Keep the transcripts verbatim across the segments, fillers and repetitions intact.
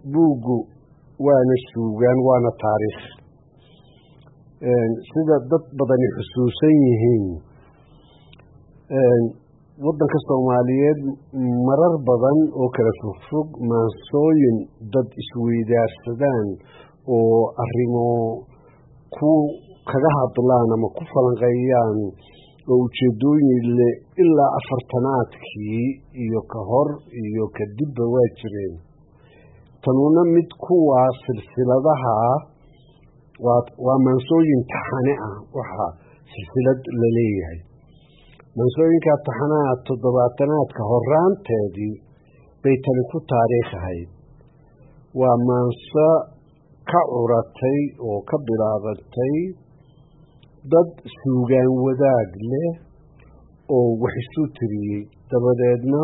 buuggu waana suugaan waana taariikh sida dad badani xusuusan yihiin waddanka Soomaaliyeed marar badan oo kala fogfog maansooyin dad isweydaarsadaan oo arrimo ku kaga hadlaan ama ku falanqeeyaan oo ujeedooyin leh ilaa afartanaadkii iyo ka hor iyo kadibba waa jireen tanuna mid kuwa silsiladaha waa maansooyin taxane ah waxa silsilad la leeyahay maansooyinka taxanaha toddobaatanaadka horaanteedii bay tani ku taariikh ahayd waa maanso ka curatay oo ka bilaabatay dad suugaan wadaag leh oo wax isu tiriyey dabadeedna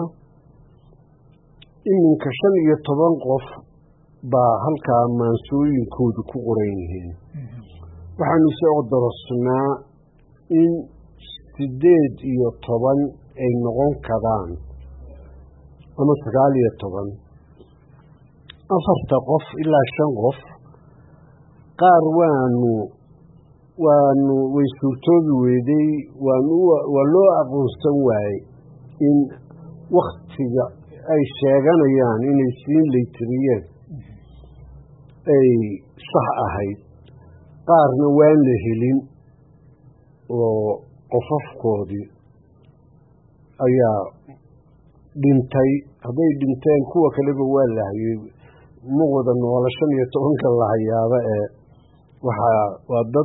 iminka shan iyo toban qof baa halkaa maansooyinkoodu ku qoran yihiin waxaanu soo darasnaa in sideed iyo toban ay noqon karaan ama sagaal iyo toban afarta qof ilaa shan qof qaar waanu waanu way suurtoobi weyday waanu waa loo aqoonsan waayey in waktiga ay sheeganayaan inay siin laytiriyeen ay sax ahayd qaarna waan la helin oo qofafkoodii ayaa dhintay hadday dhinteen kuwa kaleba waa la hayay ma wada noola shan iyo tobanka la hayaaba ee waxaa waa dad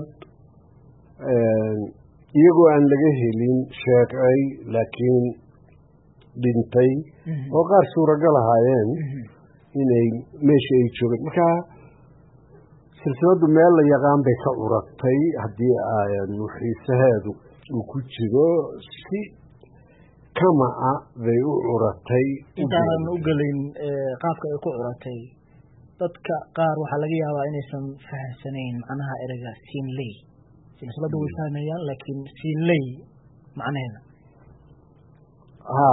iyagoo aan laga helin sheegay laakiin dhintay oo qaar suuragal ahaayeen inay meesha ay joogeen marka silsiladu meel la yaqaan bay ka curatay haddii aanu xiisaheedu uu ku jiro si kama ah bay u curatay intaanan u gelin qaabka ay ku curatay dadka qaar waxaa laga yaabaa inaysan fahamsanayn macnaha ereyga siinley silsiladu way fahmayaan laakiin siinley macnaheeda ha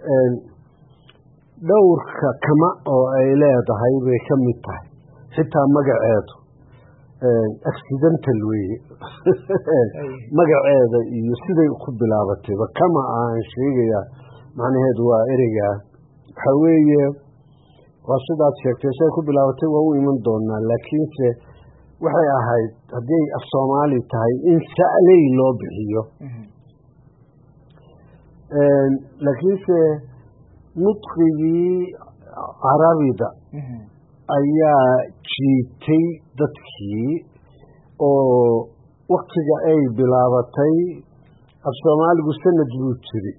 dhowrka kama oo ay leedahay bay ka mid tahay xitaa magaceedu accidental weye magaceeda iyo siday ku bilaabatayba kama aan sheegaya macnaheedu waa ereyga waxaa weeye waa sidaad sheegtay siday ku bilaabatay waa u iman doonaa laakiinse waxay ahayd haddii af soomaali tahay in sa'ley loo bixiyo laakiinse nudqigii carabida ayaa jiitay dadkii oo waktiga ay bilaabatay af soomaaligu sanad buu jiri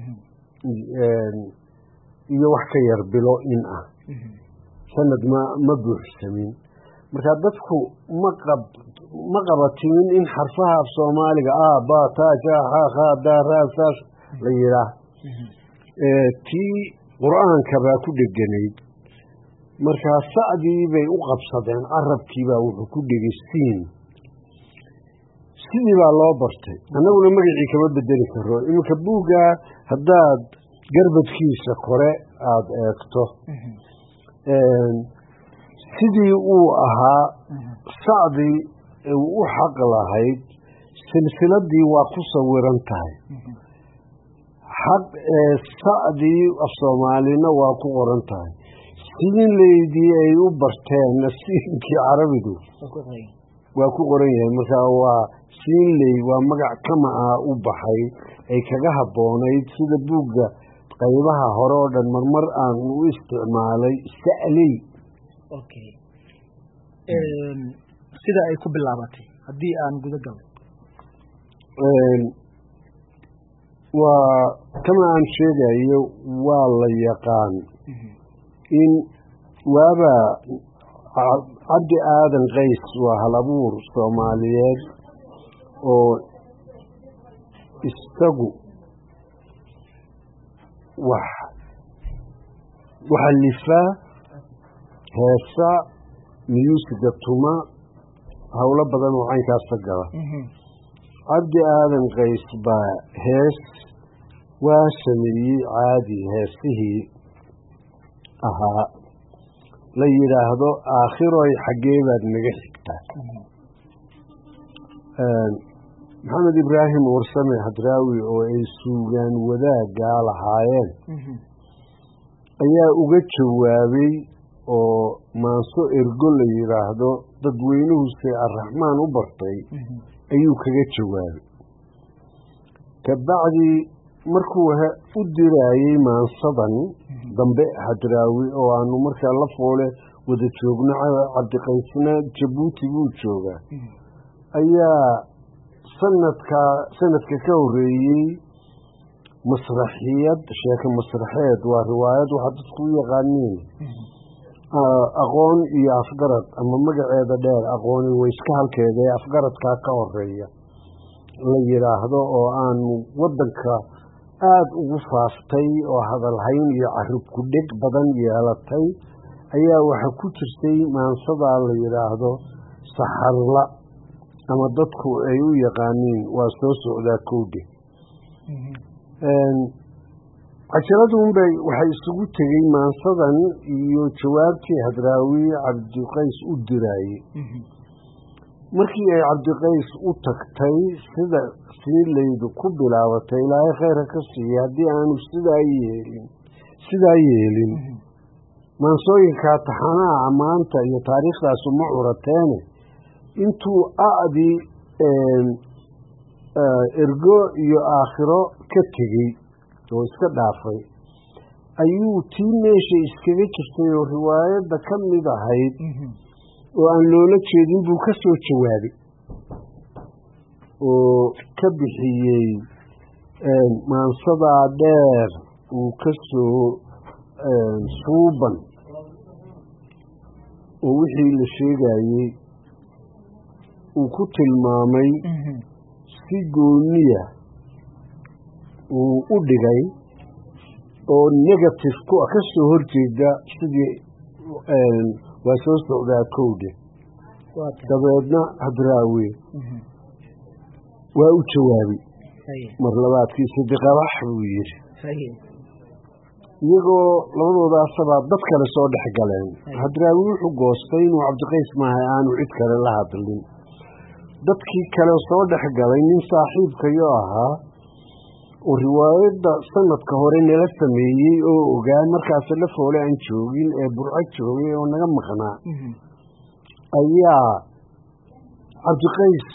iyo wax ka yar bilo in ah sanad ma ma buuxsamin marka dadku ma qab ma qabatimin in xarfaha af soomaaliga ah ba ta ja ha ha da ra sa la yiraa ee tii quraanka baa ku dheganayd marka sacdii bay u qabsadeen arabkii baa wuxuu ku dhegeysiin sidii baa loo bartay annaguna magacii kama bedeli karo iminka buugga haddaad garbadkiisa kore aada eegto sidii uu ahaa sacdii u xaq lahayd silsiladii waa ku sawiran tahay xaq ee sacdii af soomaalina waa ku qoran tahay siinleydii ay u barteen nasiinkii carabigu waa ku qoran yahay marka waa siinley waa magac kama ah u baxay ay kaga habboonayd sida buugga qaybaha hore oo dhan marmar aan u isticmaalay sa'ley okay sida ay ku bilaabatay haddii aan guda galo waa kama aan sheegayo waa la yaqaan in waaba cabdi aadan qays waa halabuur soomaaliyeed oo isagu wax waxalifa heesa miyuusiga tuma howlo badan oo caynkaasa gala cabdi aadan qays baa hees waa sameeyey caadi heesihii ahaa la yiraahdo aakhiroy xagee baad naga xigtaa maxamed ibraahim warsame hadraawi oo ay suugaan wadaaga lahaayeen ayaa uga jawaabay oo maanso ergo la yiraahdo dadweynuhu si arraxmaan u bartay ayuu kaga jawaabay kabacdi markuu u diraayay maansadan dambe hadraawi oo aanu markaa la foole wada joogno cabdiqaysna jabuuti buu joogaa ayaa sanadka sanadka ka horeeyey masraxiyad sheeko masraxeed waa riwaayad waxa dadku u yaqaaniin aqoon iyo afgarad ama magaceeda dheer aqooni way iska halkeeda ee afgaradkaa ka horeeya la yiraahdo oo aanu wadanka aad ugu faaftay oo hadalhayn iyo carib ku dhig badan yeelatay ayaa waxa ku jirtay maansada la yiraahdo saxarla ama dadku ay u yaqaaniin waa soo socdaa koodhe cajaladun bay waxay isugu tegey maansadan iyo jawaabtii hadraawi cabdiqays u diraayey markii ay cabdiqays u tagtay sida siinlaydu ku bilaabatay ilaahay khayra ka siiya haddii aanu sidaa yeelin sidaa yeelin maansooyinkaa taxanaha ammaanta iyo taariikhdaasu ma curateene intuu a'di ergo iyo aakhiro ka tegey oo iska dhaafay ayuu tii meesha iskaga jirtay oo riwaayadda ka mid ahayd oo aan loola jeedin buu ka soo jawaabay oo ka bixiyey maansadaa dheer uu ka soo suuban oo wixii la sheegayey uu ku tilmaamay si gooniya uu u dhigay oo negative ku ka soo horjeeda sidii waa soo socdaa kowde dabeedna hadraawi waa u jawaabi mar labaadkii sidiqabax buu yidhi iyagoo labadoodaasabaa dad kale soo dhex galeen hadraawi wuxuu goostay inuu cabdiqays maaha aanu cid kale la hadlin dadkii kale soo dhex galay nin saaxiibkayo ahaa oo riwaayadda sanadka hore nala sameeyey oo ogaa markaas la foole aan joogin ee burco joogay oo naga maqnaa ayaa cabdiqays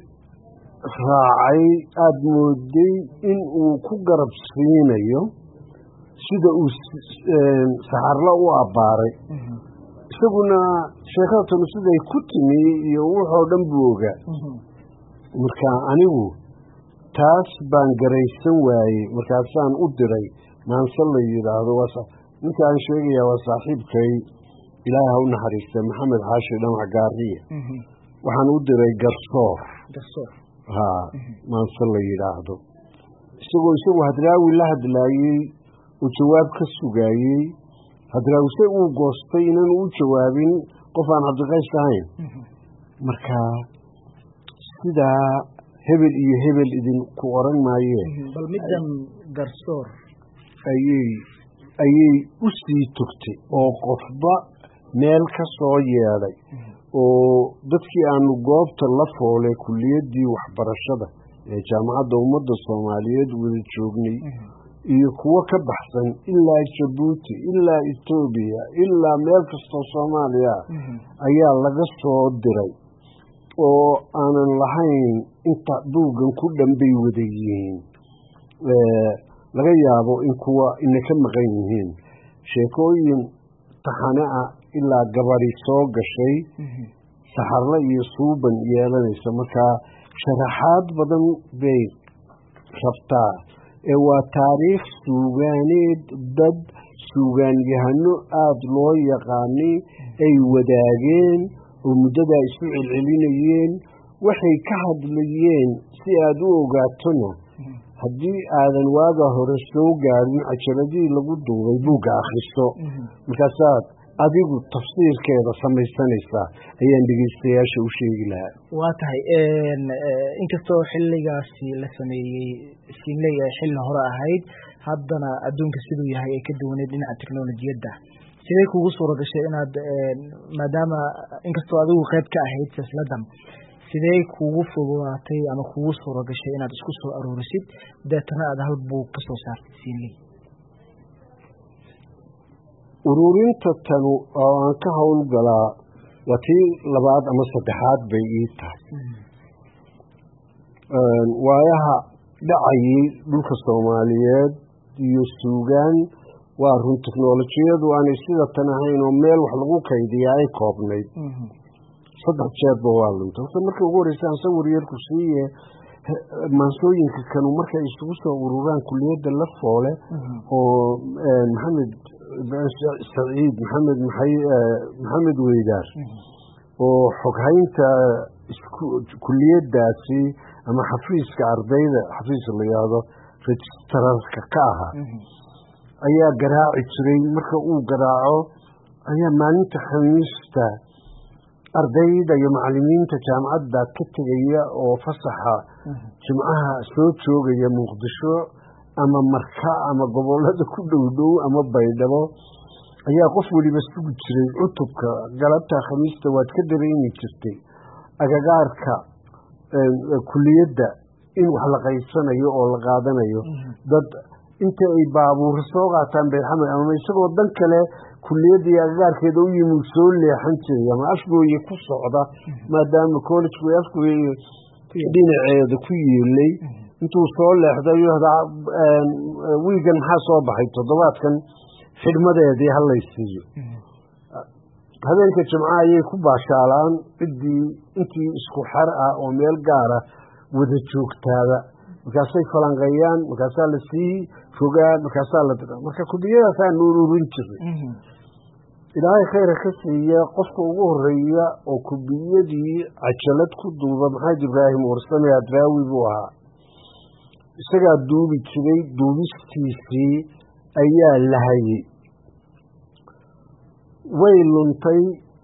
raacay aada mooday in uu ku garab siinayo sida uu saxarla u abbaaray isaguna sheekadatan siday ku timi iyo wuxoo dhan buu ogaa marka anigu taas baan garaysan waayey markaasaan u diray maanse la yidhaahdo ninka aan sheegayaa waa saaxiibkay ilaahay ha u naxariista maxamed xaashi dhamac gaariye waxaan u diray garsoor haa maanse la yidhaahdo isagoo isagu hadraawi la hadlaayey oo jawaab ka sugaayey hadraawi se uu goostay inaan u jawaabin qof aan cabdiqays ahayn marka sidaa hebel iyo hebel idinku oran maayeen bal middan garsoor ayay ayay u sii tugtay oo qofba meel ka soo yeedhay oo dadkii aanu goobta la foolay kulliyaddii waxbarashada ee jaamacadda ummadda soomaaliyeed wada joognay iyo kuwo ka baxsan ilaa jabuuti ilaa etoobiya ilaa meel kastoo soomaaliya ayaa laga soo diray oo aanan lahayn inta buuggan ku dhanbay wada yihiin laga yaabo in kuwa ina ka maqan yihiin sheekooyin taxane ah ilaa gabadhi soo gashay saxarla iyo suuban yeelanaysa markaa sharaxaad badan bay rabtaa ee waa taariikh suugaaneed dad suugaanyahano aada loo yaqaanay ay wadaageen oo muddadaa isu celcelinayeen waxay ka hadlayeen si aada u ogaatona haddii aadan waaga hore soo gaadhin cajaladihii lagu duubay buugga akhriso markaasaad adigu tafsiirkeeda samaysanaysaa ayaan dhegeystayaasha u sheegi lahaa waa tahay inkastoo xilligaasi la sameeyey siinley ay xilli hore ahayd haddana adduunka siduu yahay ay ka duwaneed dhinaca teknolojiyadda sidee kugu suura gashay inaad maadaama inkastoo adigu qayb ka ahayd silsiladan sidee kugu fududaatay ama kugu suura gashay inaad isku soo aruurisid deetana aad hal buug ka soo saartid siinley ururinta tanu oo aan ka hawl galaa waa tii labaad ama saddexaad bay ii tahay waayaha dhacayay dhulka soomaaliyeed iyo suugaan waa run teknolojiyadu aanay sida tan ahayn oo meel wax lagu kaydiyaa ay koobnayd saddex jeerba waa luntay horta markii ugu horreysay aan sawir yar ku siiye maansooyinka kanu markay isugu soo ururaan kuliyadda la foole oo maxamed saciid maxamed maxay maxamed weydaar oo xoghaynta kuliyaddaasi ama xafiiska ardayda xafiis la yidhaahdo registrarka ka ahaa ayaa garaaci jiray marka uu garaaco ayaa maalinta khamiista ardayda iyo macallimiinta jaamacadda ka tegaya oo fasaxa jimcaha soo joogaya muqdisho ama marka ama gobollada ku dhow dhow ama baydhabo ayaa qof weliba sugi jiray cutubka galabta khamiista waad ka dareemi jirtay agagaarka kuliyadda in wax la qaybsanayo oo la qaadanayo dad inta ay baabuur soo qaataan beerxamed ama isagoo dan kale kuliyadda iyo agagaarkeeda u yimid soo leexan jiray ama afgooye ku socda maadaama collegku afgooye dhinaceeda ku yeelay intuu soo leexday wiigan maxaa soo baxay toddobaadkan xidhmadeedii halaysiiyo habeenka jimca ayay ku baashaalaan ciddii intii isku xer ah oo meel gaara wada joogtaada markaasay falanqeeyaan markaasaa la sii rogaa markaasaa la dira marka kuliyadaasaa nuururin jiray ilaahay khayra ka siiya qofka ugu horeeya oo kubiyadii cajalad ku duuba maxamed ibraahim warsame adraawi buu ahaa isagaa duubi jiray duubistiisii ayaa la hayay way luntay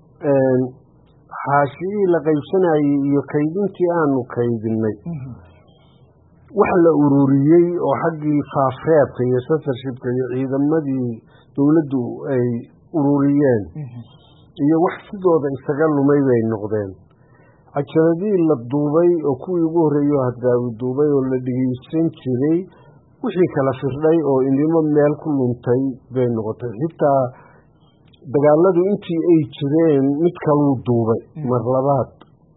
xaashiyii la qaybsanayey iyo kaydintii aanu kaydinay wax la ururiyey oo xaggii faafreebka iyo censorshipka iyo ciidamadii dowladdu ay ururiyeen iyo wax sidooda isaga lumay bay noqdeen cajaladii la duubay oo kuwii ugu horreeyo hadraawi duubay oo la dhegeysan jiray wixii kala firdhay oo indimo meel ku luntay bay noqotay xitaa dagaaladu intii ay jireen mid kaluu duubay mar labaad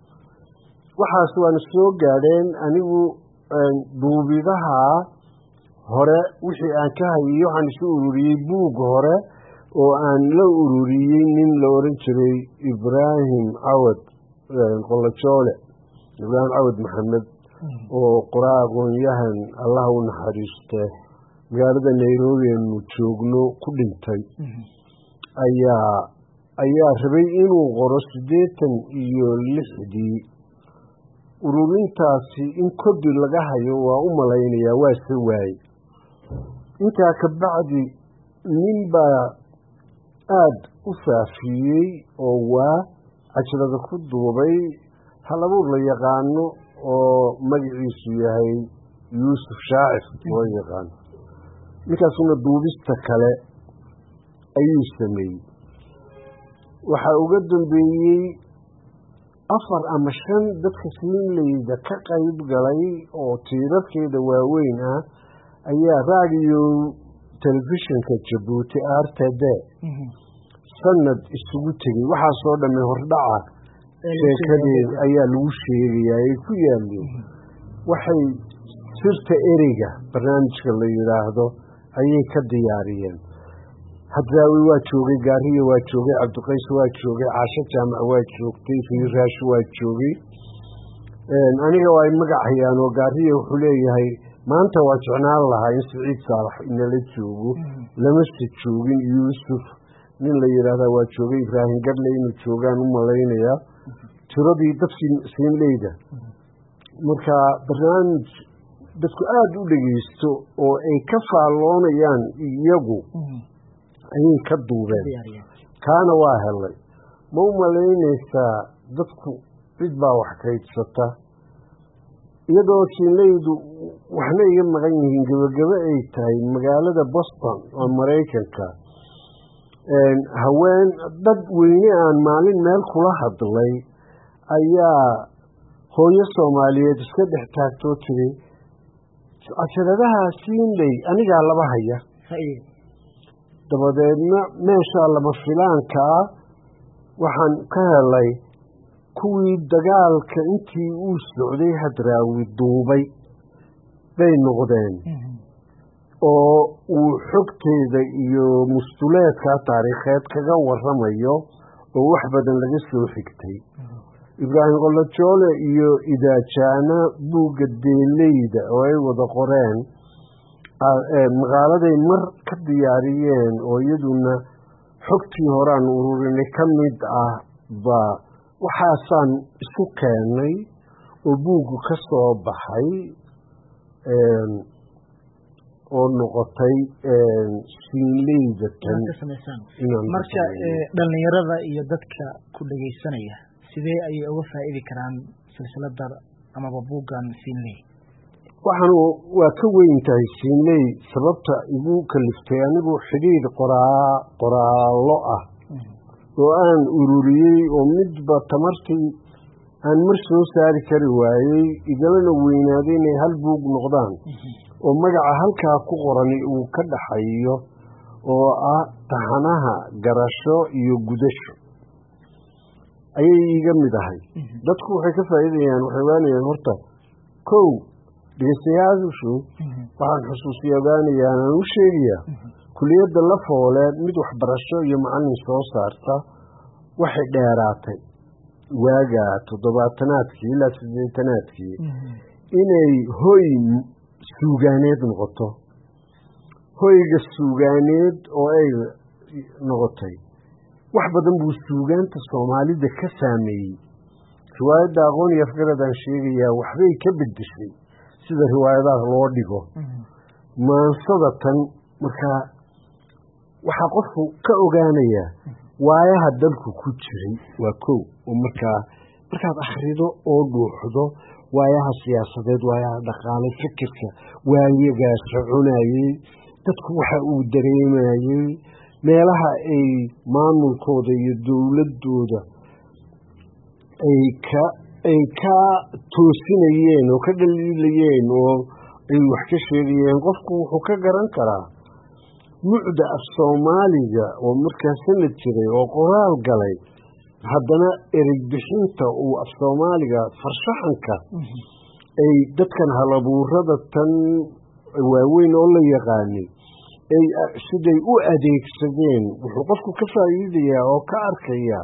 waxaas waana soo gaadheen anigu duubidaha hore wixii aan ka hayay waxaan isu ururiyey buug hore oo aan la ururiyey nin la oran jiray ibraahim cawad qolajoole ibraahim cawad maxamed oo qoraa aqoon-yahan allah u naxariiste magaalada nairobi aanu joogno ku dhintay ayaa ayaa rabay inuu qoro siddeetan iyo lixdii ururintaasi in kobi laga hayo waa u malaynayaa waa se waaye intaa ka bacdi nin baa aada u faafiyey oo waa cajalada ku duubay halabuur la yaqaano oo magaciisu yahay yuusuf shaacir loo yaqaano ninkaasuna duubista kale ayuu sameeyey waxaa uga dambeeyey afar ama shan dadka siinleyda ka qayb galay oo tiirarkeeda waaweyn ah ayaa raadiyo telefishinka jabuuti r t d sanad isugu tegey waxaasoo dhamme hordhaca sheekadeed ayaa lagu sheegayaa ay ku yaaleen waxay sirta ereyga barnaamijka la yidhaahdo ayay ka diyaariyeen hadraawi waa joogay gaariya waa joogay cabdiqays waa joogay caasho jaamac waa joogtay fiiraash waa joogay aniga waa magac hayaan oo gaariya wuxuu leeyahay maanta waa jecnaan lahaa in siciid saalax inala joogo lamase joogin yuusuf nin la yidhaahdaa waa joogay ibraahim gadle inuu joogaan u malaynayaa tiradii dadkii siinleyda marka barnaamij dadku aada u dhegeysto oo ay ka faalloonayaan iyagu ayay ka duubeen kaana waa helay ma u malaynaysaa dadku cid baa wax kaydsata iyadoo siinleydu waxna iga maqan yihiin gebagabo ay tahay magaalada boston oo maraykanka haween dad weyne aan maalin meel kula hadlay ayaa hooyo Soomaaliyeed iska dhex taagtoo tiri casharadaha siinley anigaa laba haya dabadeedna meesha lama filaanka waxaan ka helay kuwii dagaalka intii uu socday Hadraawi duubay bay noqdeen oo uu xogteeda iyo mustuleedka taariikheed kaga warramayo oo wax badan laga soo xigtay Ibraahim Qolojoole iyo Idaajana buugga Deeleyda oo ay wada qoreen magaaladay mar ka diyaariyeen oo iyaduna xogtii horaan ururinay ka mid ah ba waxaasaan isu keenay oo buuggu ka soo baxay oo noqotay siinleyda tan marka dhalinyarada iyo dadka ku dhageysanaya sidee ay uga faa'iidi karaan silsiladda ama buuggan siinley waxaan waa ka weyn tahay siinley sababta igu kaliftay anigu xiriir qoraa qoraallo ah oo aan ururiyey oo midba tamartii aan mar soo saari kari waayey igalana weynaaday inay hal buug noqdaan oo magaca halkaa ku qoran uu ka dhaxayo oo ah taxanaha garasho iyo gudasho ayay iga mid ahay dadku waxay ka faa'iidayaan waxay waanayaan horta kow dhegeystayaashu waxaan xusuusiya ogaanayaan aan u sheegayaa kuliyadda la foole mid waxbarasho iyo macallin soo saarta waxay dheeraatay waaga toddobaatanaadkii ilaa siddeetanaadkii inay hoy suugaaneed noqoto hoyga suugaaneed oo ay noqotay wax badan buu suugaanta Soomaalida ka saameeyey riwaayadda aqoon iyo afgarad aan sheegayaa waxbay ka beddeshay sida riwaayadaha loo dhigo maansada tan markaa waxaa qofku ka ogaanayaa waayaha dalku ku jiray waa kow oo markaa markaad akhrido oo dhuuxdo waayaha siyaasadeed waayaha dhaqaale fikirka waayagaa soconayey dadku waxa uu dareemayey meelaha ay maamulkooda iyo dowladooda ay ka ay ka toosinayeen oo ka dhaliilayeen oo ay wax ka sheegayeen qofku wuxuu ka garan karaa mucda af Soomaaliga oo markaa sanad jiray oo qoraal galay haddana erey bixinta uu af Soomaaliga farshaxanka ay dadkan halabuurada tan waaweyn oo la yaqaanay ay siday u adeegsadeen wuxuu qofku ka faa'iidayaa oo ka arkayaa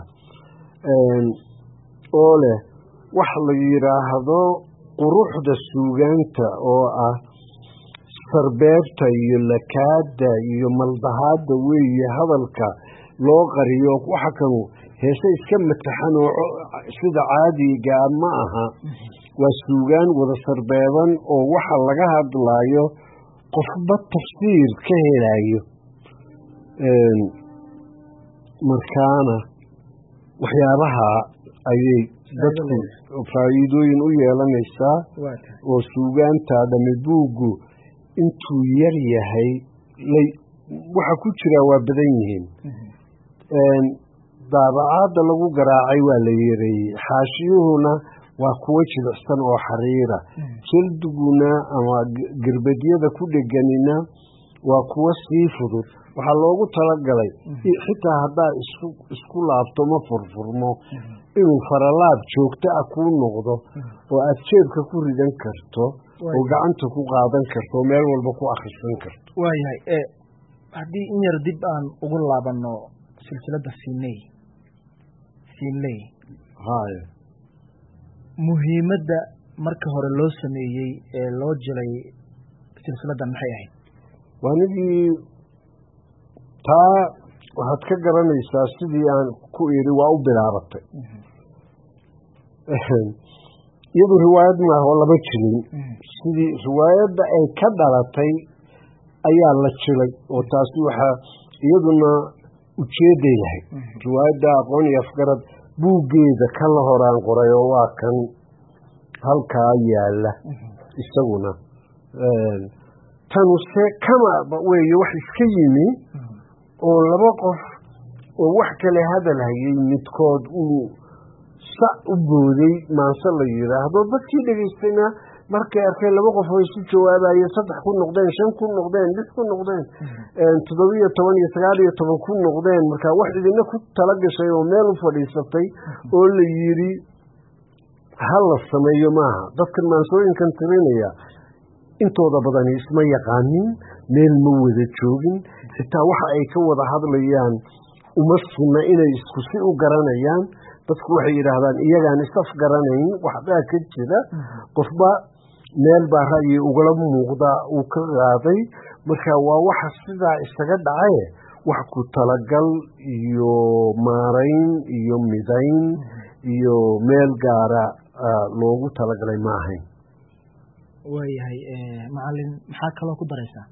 oo leh wax la yiraahdo quruxda suugaanta oo ah sarbeebta iyo lakaada iyo maldahaada weeye hadalka loo qariyo waxa kanu heese iska mataxan oo sida caadiga ma aha waa suugaan wada sarbeeban oo waxa laga hadlayo qofba tafsiir ka helayo markaana waxyaabaha ayay dadku faa'iidooyin u yeelanaysaa oo suugaanta dhami buuggu intuu yar yahay waxa ku jira waa badan yihiin daabacaadda lagu garaacay waa la yareeyey xaashiyuhuna waa kuwo jilicsan oo xariira jildiguna ama gerbadyada ku dheganina waa kuwo sii fudud waxaa loogu talagalay xitaa haddaa isku isku laabto ma furfurmo inuu faralaab joogto ah kuu noqdo oo aad jeebka ku ridan karto oo gacanta ku qaadan karto oo meel walba ku akhrisan karto waayahay ee haddii in yar dib aan ugu laabano silsiladda siinley siinley haya muhiimadda marka hore loo sameeyey ee loo jilay silsiladdan maxay ahayd waa nidii taa waxaad ka garanaysaa sidii aan ku iri waa u bilaabatay iyadu riwaayad maaha oo lama jilin sidii riwaayadda ay ka dhalatay ayaa la jilay oo taasi waxaa iyaduna ujeeday lahayd riwaayadda aqoon iyo afgarad buuggeeda ka la horaan qoray oo waa kan halkaa yaala isaguna tanuse kama weeye wax iska yimi oo laba qof oo wax kale hadal hayay midkood uu sa u booday maanse la yiraahdo dadkii dhageystayna markay arkay laba qof oo isu jawaabayo saddex ku noqdeen shan ku noqdeen lix ku noqdeen toddoba iyo toban iyo sagaal iyo toban ku noqdeen marka wax idina ku tala gashay oo meel u fadhiisatay oo la yiri hal sameeyo maaha dadkan maansooyinkan tirinaya intooda badan isma yaqaanin meel ma wada joogin xitaa waxa ay ka wada hadlayaan uma sunna inay isku si u garanayaan dadku waxay yiraahdaan iyagaan isaf garanayn waxba ka jira qofba meel baa ra'yi ugala muuqda uu ka qaaday marka waa waxa sidaa isaga dhacay wax ku talagal iyo maarayn iyo midayn iyo meel gaara loogu talagalay ma ahayn waayahay macallin maxaa kaloo ku daraysaa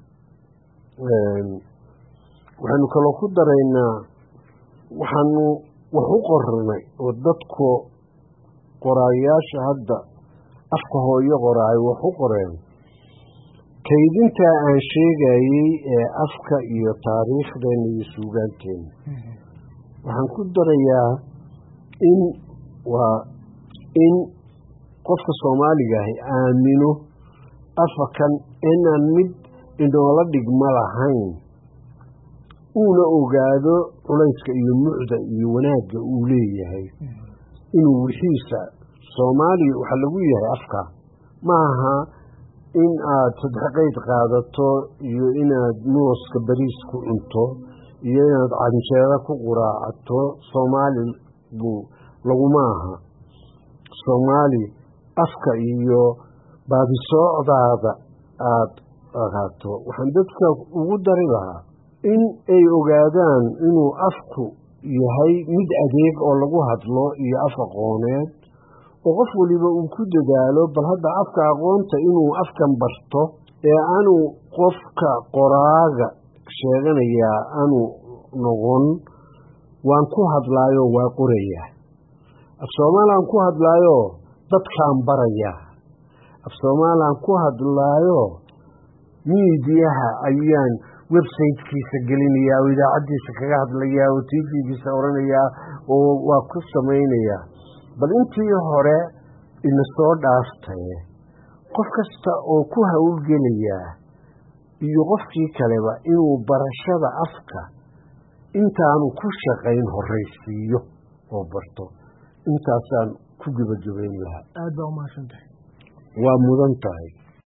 waxaanu kaloo ku daraynaa waxaanu wax u qornay oo dadku qoraayaasha hadda afka hooyo qoraay wax u qoreen kaydintaa aan sheegayey ee afka iyo taariikhdeena iyo suugaanteena waxaan ku darayaa in waa in qofka soomaaliga ahi aamino afakan inaan mid inoola dhigma lahayn uuna ogaado culayska iyo mucda iyo wanaagga uu leeyahay inuu wixiisa soomaaliya waxa lagu yahay afka ma aha in aad saddex qayd qaadato iyo inaad mooska bariis ku cunto iyo inaad canjeero ku quraacato soomaali buu laguma aha soomaali afka iyo baadisoocdaada aad ahaato waxaan dadka ugu dari lahaa in ay ogaadaan inuu afku yahay mid adeeg oo lagu hadlo iyo af aqooneed oo qof waliba uu ku dadaalo bal hadda afka aqoonta inuu afkan barto ee aanu qofka qoraaga sheeganayaa aanu noqon waan ku hadlaayo waa qorayaa af soomaaliaan ku hadlaayo dadkaan barayaa af soomaaliaan ku hadlaayo miidiyaha ayaan websitekiisa gelinayaa oo idaacaddiisa kaga hadlayaa oo tvgiisa oranayaa oo waa ku samaynayaa bal intii hore ina soo dhaaftay qof kasta oo ku hawlgelayaa iyo qofkii kaleba inuu barashada afka intaanu ku shaqayn horraysiiyo oo barto intaasaan ku gabagabayn lahaa aad baa umahadsan tahay waa mudan tahay